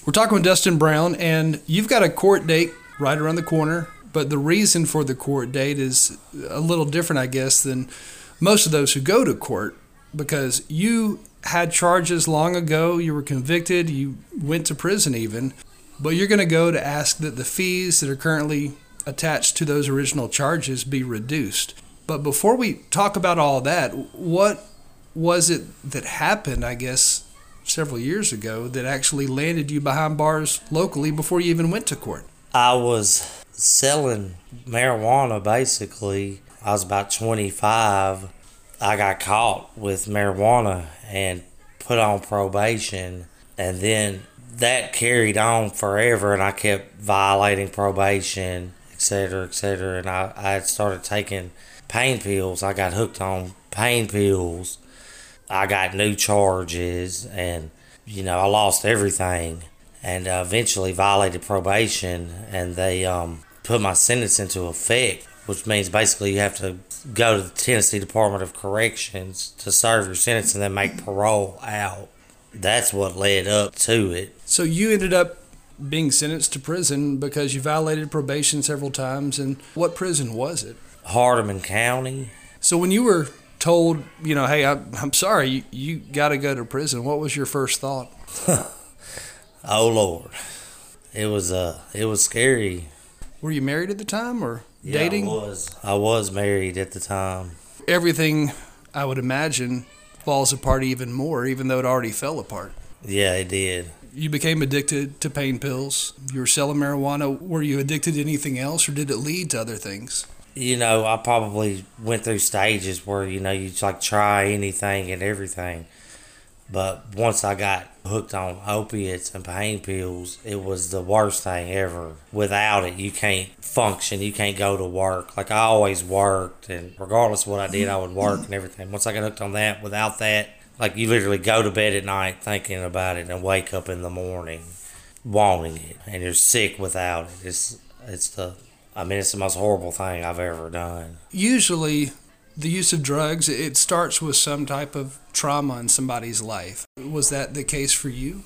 We're talking with Dustin Brown, and you've got a court date right around the corner, but the reason for the court date is a little different, I guess, than most of those who go to court, because you had charges long ago, you were convicted, you went to prison even, but you're going to go to ask that the fees that are currently attached to those original charges be reduced. But before we talk about all that, what was it that happened, I guess, several years ago that actually landed you behind bars locally before you even went to court? I was selling marijuana, basically. I was about 25. I got caught with marijuana and put on probation, and then that carried on forever, and I kept violating probation, etc., etc., and I had started taking pain pills. I got hooked on pain pills. I got new charges, and, I lost everything, and eventually violated probation, and they put my sentence into effect, which means basically you have to go to the Tennessee Department of Corrections to serve your sentence and then make parole out. That's what led up to it. So you ended up being sentenced to prison because you violated probation several times, and what prison was it? Hardeman County. So when you were told, hey, I'm sorry, you got to go to prison, what was your first thought? Oh, Lord. It was scary. Were you married at the time or dating? Yeah, I was married at the time. Everything, I would imagine, falls apart even more, even though it already fell apart. Yeah, it did. You became addicted to pain pills. You were selling marijuana. Were you addicted to anything else, or did it lead to other things? I probably went through stages where, you try anything and everything. But once I got hooked on opiates and pain pills, it was the worst thing ever. Without it, you can't function. You can't go to work. Like, I always worked, and regardless of what I did, I would work and everything. Once I got hooked on that, without that, you literally go to bed at night thinking about it and wake up in the morning wanting it. And you're sick without it. It's the most horrible thing I've ever done. Usually, the use of drugs, it starts with some type of trauma in somebody's life. Was that the case for you?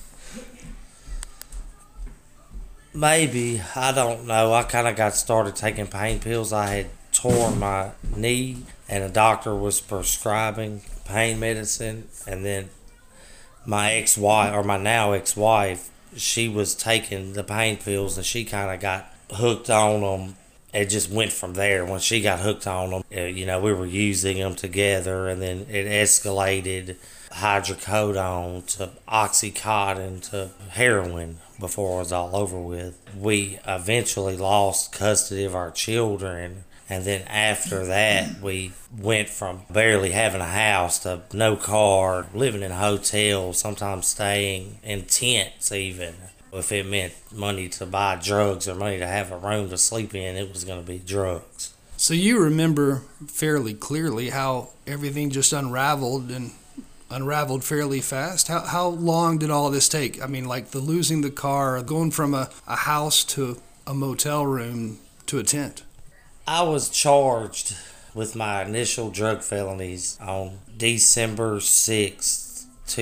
Maybe. I don't know. I kind of got started taking pain pills. I had torn my knee, and a doctor was prescribing pain medicine. And then my ex-wife, or my now ex-wife, she was taking the pain pills, and she kind of got hooked on them. It just went from there. When she got hooked on them, we were using them together, and then it escalated hydrocodone to Oxycontin to heroin before it was all over with. We eventually lost custody of our children, and then after that, we went from barely having a house to no car, living in hotels, sometimes staying in tents even. If it meant money to buy drugs or money to have a room to sleep in, it was going to be drugs. So you remember fairly clearly how everything just unraveled fairly fast. How long did all this take? I mean, like the losing the car, going from a house to a motel room to a tent. I was charged with my initial drug felonies on December 6th,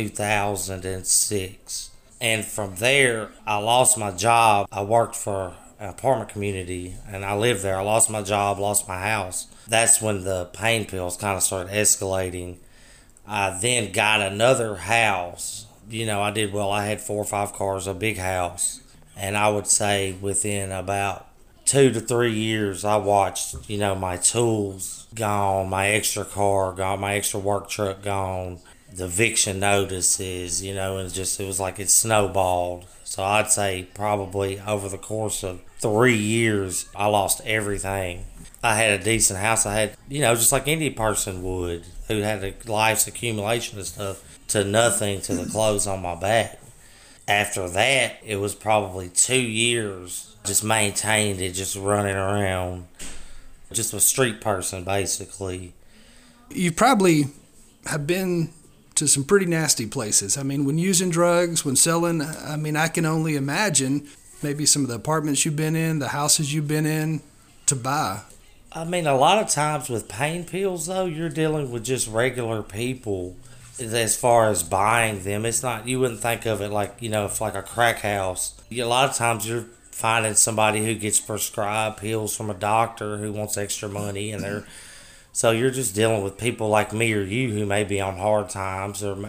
2006. And from there, I lost my job. I worked for an apartment community, and I lived there. I lost my job, lost my house. That's when the pain pills kind of started escalating. I then got another house. I did well. I had 4 or 5 cars, a big house. And I would say within about 2 to 3 years, I watched, my tools gone, my extra car gone, my extra work truck gone. The eviction notices, and it was like it snowballed. So I'd say probably over the course of 3 years, I lost everything. I had a decent house. I had, just like any person would, who had a life's accumulation of stuff, to nothing to the clothes on my back. After that, it was probably 2 years, just maintained it, just running around, just a street person, basically. You probably have been to some pretty nasty places. I mean, when using drugs, when selling, I can only imagine maybe some of the apartments you've been in, the houses you've been in to buy. A lot of times with pain pills, though, you're dealing with just regular people As far as buying them, it's not, you wouldn't think of it like, if like a crack house. A lot of times you're finding somebody who gets prescribed pills from a doctor who wants extra money, and so you're just dealing with people like me or you who may be on hard times, or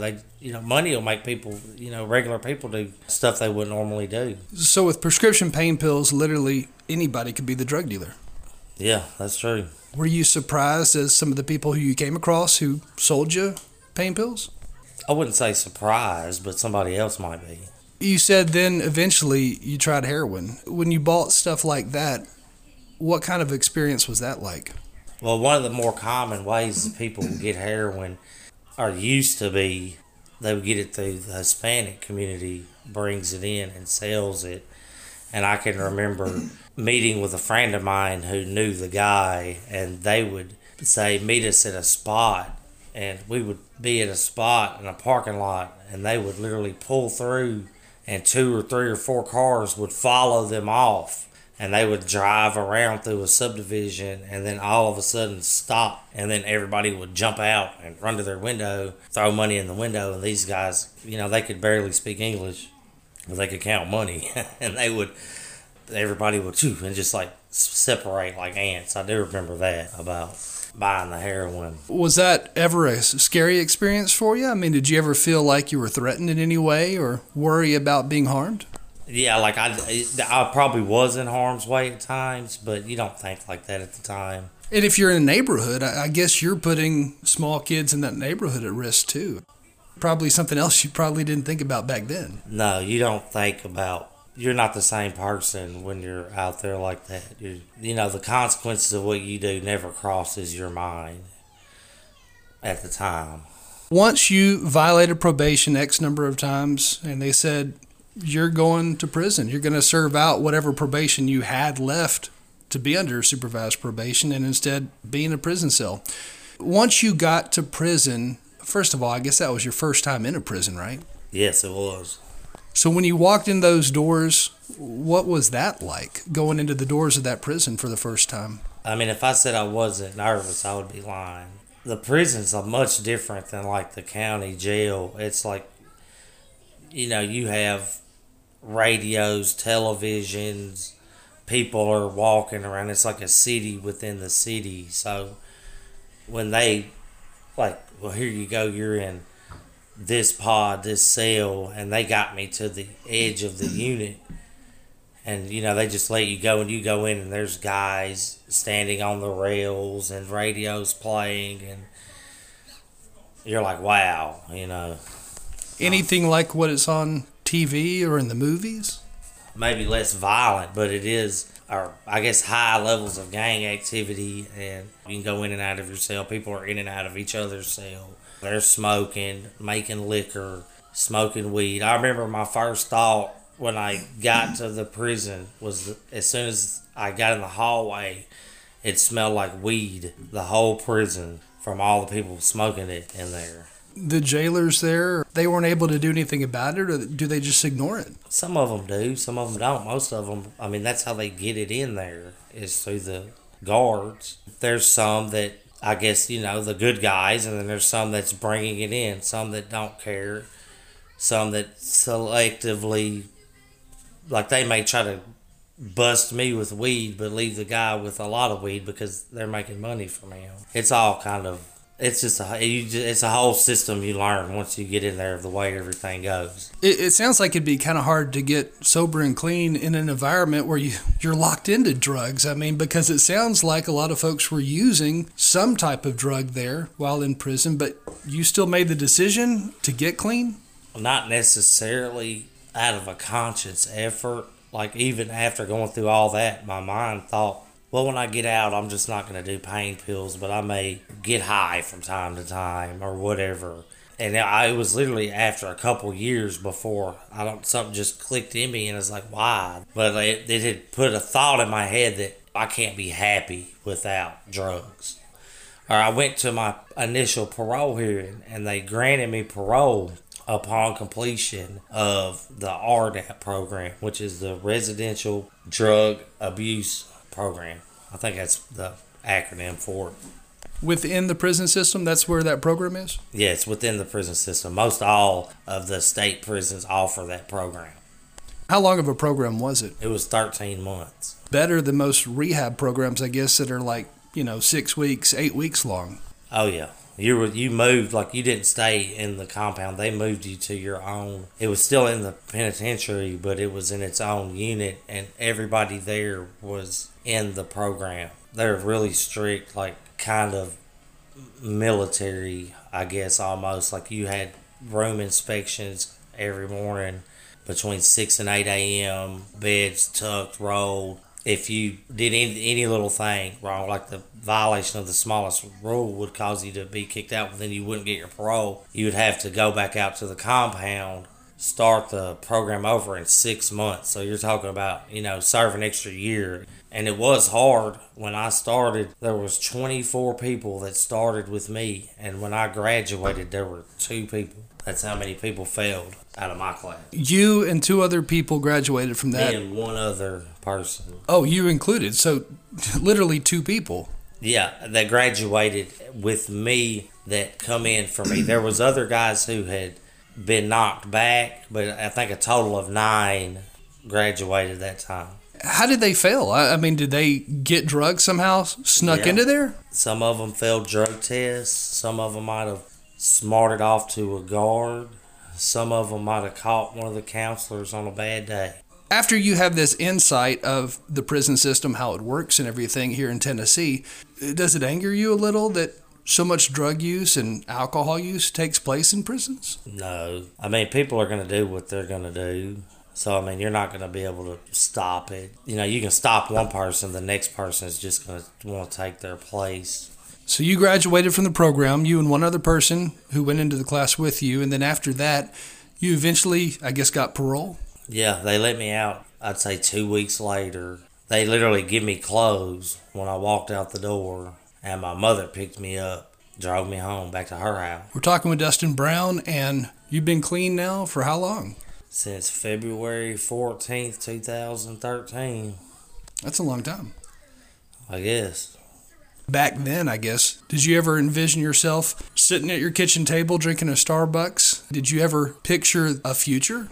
money will make people, regular people do stuff they wouldn't normally do. So with prescription pain pills, literally anybody could be the drug dealer. Yeah, that's true. Were you surprised as some of the people who you came across who sold you pain pills? I wouldn't say surprised, but somebody else might be. You said then eventually you tried heroin. When you bought stuff like that, what kind of experience was that like? Well, one of the more common ways that people get heroin or used to be, they would get it through the Hispanic community, brings it in and sells it. And I can remember meeting with a friend of mine who knew the guy, and they would say, meet us at a spot. And we would be at a spot in a parking lot, and they would literally pull through, and 2 or 3 or 4 cars would follow them off. And they would drive around through a subdivision and then all of a sudden stop. And then everybody would jump out and run to their window, throw money in the window. And these guys, they could barely speak English, but they could count money. And everybody would chew and just like separate like ants. I do remember that about buying the heroin. Was that ever a scary experience for you? I mean, did you ever feel like you were threatened in any way or worry about being harmed? Yeah, like I probably was in harm's way at times, but you don't think like that at the time. And if you're in a neighborhood, I guess you're putting small kids in that neighborhood at risk too. Probably something else you probably didn't think about back then. No, you don't think about, you're not the same person when you're out there like that. The consequences of what you do never crosses your mind at the time. Once you violated probation X number of times and they said, you're going to prison. You're going to serve out whatever probation you had left to be under supervised probation and instead be in a prison cell. Once you got to prison, first of all, I guess that was your first time in a prison, right? Yes, it was. So when you walked in those doors, what was that like, going into the doors of that prison for the first time? I mean, if I said I wasn't nervous, I would be lying. The prisons are much different than like the county jail. It's like, you have radios, televisions, people are walking around. It's like a city within the city. So when they, like, well, here you go, you're in this pod, this cell, and they got me to the edge of the unit. And, they just let you go, and you go in, and there's guys standing on the rails and radios playing, and you're like, wow, Anything like what is on TV or in the movies? Maybe less violent, but it is, or I guess high levels of gang activity, and you can go in and out of your cell. People are in and out of each other's cell. They're smoking, making liquor, smoking weed. I remember my first thought when I got to the prison was as soon as I got in the hallway, it smelled like weed, the whole prison, from all the people smoking it in there. The jailers there, they weren't able to do anything about it, or do they just ignore it? Some of them do, some of them don't. Most of them, I mean, that's how they get it in there, is through the guards. There's some that, I guess, the good guys, and then there's some that's bringing it in, some that don't care, some that selectively, like they may try to bust me with weed, but leave the guy with a lot of weed because they're making money from him. It's all kind of, it's a whole system you learn once you get in there of the way everything goes. It sounds like it'd be kind of hard to get sober and clean in an environment where you're locked into drugs. I mean, because it sounds like a lot of folks were using some type of drug there while in prison, but you still made the decision to get clean? Not necessarily out of a conscious effort. Like, even after going through all that, my mind thought, well, when I get out, I'm just not going to do pain pills, but I may get high from time to time or whatever. And it was literally after a couple years before something just clicked in me, and it's like, why? But it had put a thought in my head that I can't be happy without drugs. Or I went to my initial parole hearing, and they granted me parole upon completion of the RDAP program, which is the Residential Drug Abuse Program. I think that's the acronym for it. Within the prison system, that's where that program is? Yeah, it's within the prison system. Most all of the state prisons offer that program. How long of a program was it? It was 13 months. Better than most rehab programs, I guess, that are like, 6 weeks, 8 weeks long. Oh yeah, you moved, like, you didn't stay in the compound. They moved you to your own. It was still in the penitentiary, but it was in its own unit, and everybody there was in the program. They're really strict, like kind of military, I guess, almost. Like, you had room inspections every morning between 6 and 8 a.m., beds tucked, rolled. If you did any little thing wrong, like the violation of the smallest rule would cause you to be kicked out, then you wouldn't get your parole. You would have to go back out to the compound, start the program over in 6 months. So you're talking about, serve an extra year. And it was hard. When I started, there was 24 people that started with me. And when I graduated, there were 2 people. That's how many people failed out of my class. You and 2 other people graduated from that? Me and 1 other person. Oh, you included. So literally 2 people. Yeah, that graduated with me, that come in for me. There was other guys who had been knocked back, but I think a total of 9 graduated that time. How did they fail? I mean, did they get drugs somehow, snuck into there? Some of them failed drug tests. Some of them might have smarted off to a guard. Some of them might have caught one of the counselors on a bad day. After you have this insight of the prison system, how it works and everything here in Tennessee, does it anger you a little that so much drug use and alcohol use takes place in prisons? No. I mean, people are going to do what they're going to do. So, I mean, you're not going to be able to stop it. You can stop one person, the next person is just going to want to take their place. So you graduated from the program, you and 1 other person who went into the class with you, and then after that, you eventually, I guess, got parole? Yeah, they let me out, I'd say 2 weeks later. They literally give me clothes when I walked out the door, and my mother picked me up, drove me home back to her house. We're talking with Dustin Brown, and you've been clean now for how long? Since February 14th, 2013. That's a long time. I guess. Back then, I guess, did you ever envision yourself sitting at your kitchen table drinking a Starbucks? Did you ever picture a future?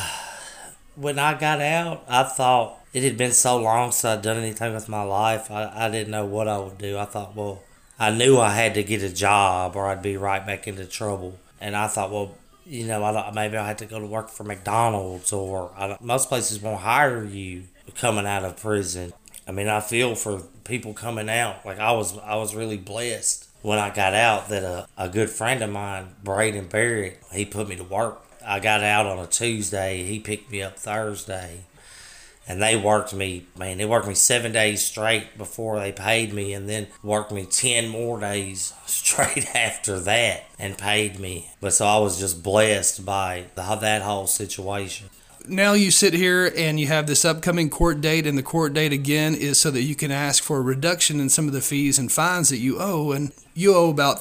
When I got out, I thought it had been so long since I'd done anything with my life. I didn't know what I would do. I thought, well, I knew I had to get a job or I'd be right back into trouble. And I thought, well, maybe I had to go to work for McDonald's, or most places won't hire you coming out of prison. I mean, I feel for people coming out. Like, I was really blessed when I got out that a good friend of mine, Braden Barrett, he put me to work. I got out on a Tuesday. He picked me up Thursday. And they worked me 7 days straight before they paid me, and then worked me 10 more days straight after that and paid me. But so I was just blessed by that whole situation. Now you sit here and you have this upcoming court date, and the court date again is so that you can ask for a reduction in some of the fees and fines that you owe. And you owe about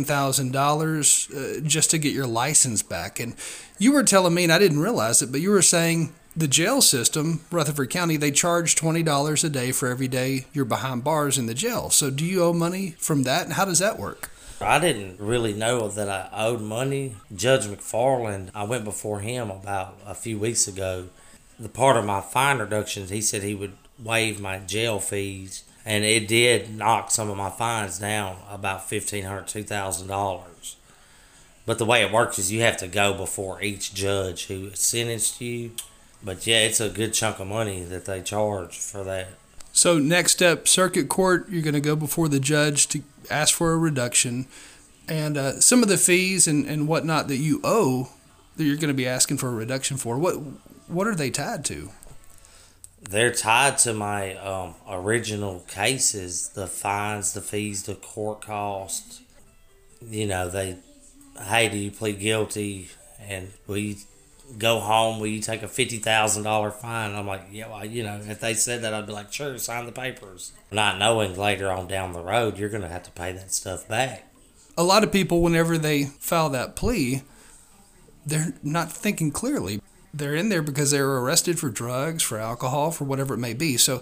$13,000 just to get your license back. And you were telling me, and I didn't realize it, but you were saying the jail system, Rutherford County, they charge $20 a day for every day you're behind bars in the jail. So do you owe money from that, and how does that work? I didn't really know that I owed money. Judge McFarland, I went before him about a few weeks ago. The part of my fine reductions, he said he would waive my jail fees, and it did knock some of my fines down about $1,500, $2,000. But the way it works is you have to go before each judge who sentenced you. But yeah, it's a good chunk of money that they charge for that. So next step, circuit court, you're going to go before the judge to ask for a reduction. And some of the fees and whatnot that you owe that you're going to be asking for a reduction for, what are they tied to? They're tied to my original cases, the fines, the fees, the court costs. Hey, do you plead guilty? And we go home, will you take a $50,000 fine? I'm like, yeah, well, if they said that, I'd be like, sure, sign the papers. Not knowing later on down the road, you're going to have to pay that stuff back. A lot of people, whenever they file that plea, they're not thinking clearly. They're in there because they were arrested for drugs, for alcohol, for whatever it may be. So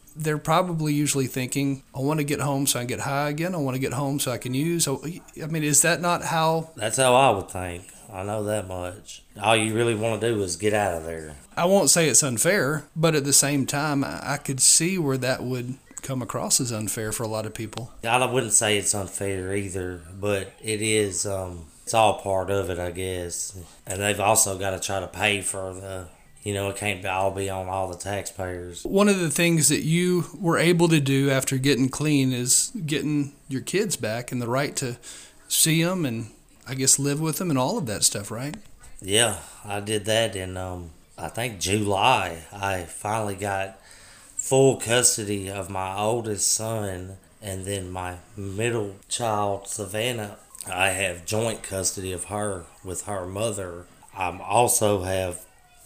they're probably usually thinking, I want to get home so I can get high again. I want to get home so I can use. I mean, is that not how? That's how I would think. I know that much. All you really want to do is get out of there. I won't say it's unfair, but at the same time, I could see where that would come across as unfair for a lot of people. I wouldn't say it's unfair either, but it is. It's all part of it, I guess. And they've also got to try to pay for the. It can't all be on all the taxpayers. One of the things that you were able to do after getting clean is getting your kids back and the right to see them and, I guess, live with them and all of that stuff, right? Yeah, I did that in, I think, July. I finally got full custody of my oldest son, and then my middle child, Savannah, I have joint custody of her with her mother. I also have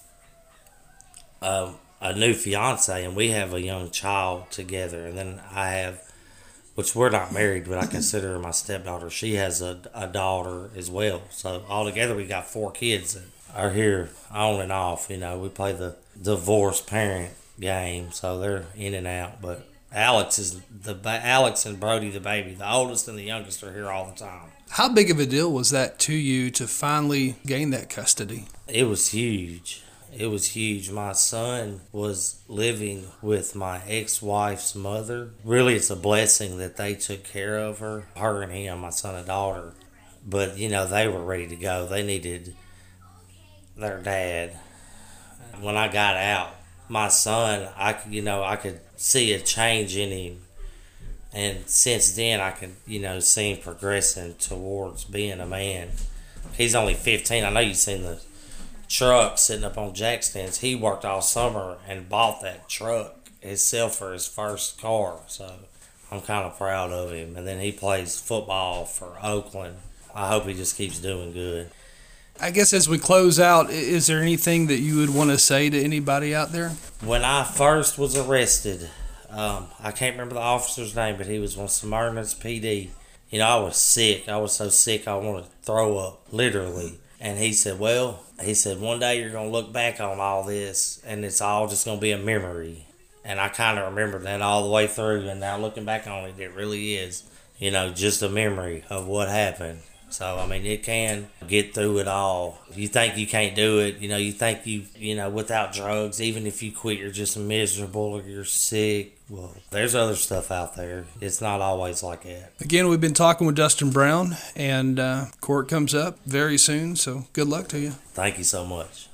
a new fiance, and we have a young child together. And then I have, which we're not married, but I consider her my stepdaughter. She has a daughter as well. So altogether, we got 4 kids that are here on and off. We play the divorce parent game, so they're in and out. But Alex and Brody, the baby, the oldest and the youngest, are here all the time. How big of a deal was that to you to finally gain that custody? It was huge. It was huge. My son was living with my ex-wife's mother. Really, it's a blessing that they took care of her and him, my son and daughter. But, they were ready to go. They needed their dad. When I got out, my son, I could see a change in him. And since then, I could, see him progressing towards being a man. He's only 15. I know you've seen the truck sitting up on jack stands. He worked all summer and bought that truck himself for his first car. So I'm kind of proud of him. And then he plays football for Oakland. I hope he just keeps doing good. I guess as we close out, is there anything that you would want to say to anybody out there? When I first was arrested, I can't remember the officer's name, but he was on Smyrna's PD. I was sick. I was so sick I wanted to throw up, literally. And he said, one day you're going to look back on all this, and it's all just going to be a memory. And I kind of remember that all the way through, and now looking back on it, it really is, just a memory of what happened. So, it can get through it all. You think you can't do it, you think without drugs, even if you quit, you're just miserable or you're sick. Well, there's other stuff out there. It's not always like that. Again, we've been talking with Dustin Brown, and court comes up very soon, so good luck to you. Thank you so much.